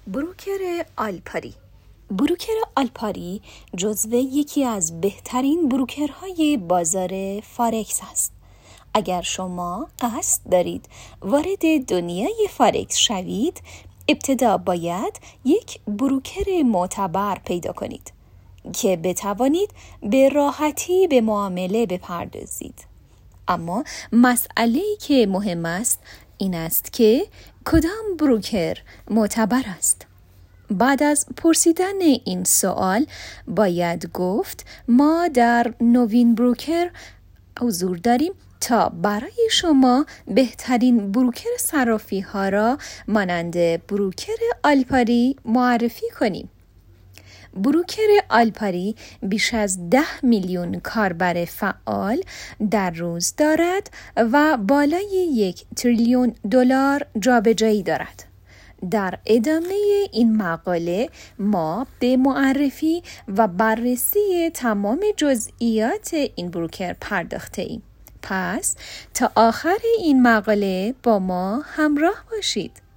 بروکر آلپاری. بروکر آلپاری جزو یکی از بهترین بروکرهای بازار فارکس است. اگر شما قصد دارید وارد دنیای فارکس شوید، ابتدا باید یک بروکر معتبر پیدا کنید که بتوانید به راحتی به معامله بپردازید. اما مسئله‌ای که مهم است این است که کدام بروکر معتبر است؟ بعد از پرسیدن این سوال باید گفت ما در نوین بروکر حضور داریم تا برای شما بهترین بروکر صرافی ها را مانند بروکر آلپاری معرفی کنیم. بروکر آلپاری بیش از 10 میلیون کاربر فعال در روز دارد و بالای 1 تریلیون دلار جابجایی دارد. در ادامه این مقاله ما به معرفی و بررسی تمام جزئیات این بروکر پرداخته ایم. پس تا آخر این مقاله با ما همراه باشید.